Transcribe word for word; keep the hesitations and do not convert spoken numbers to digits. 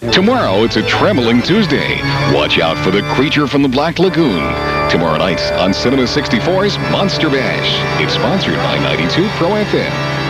Tomorrow, it's a trembling Tuesday. Watch out for the creature from the Black Lagoon. Tomorrow night on Cinema sixty-four's Monster Bash. It's sponsored by ninety-two Pro F M.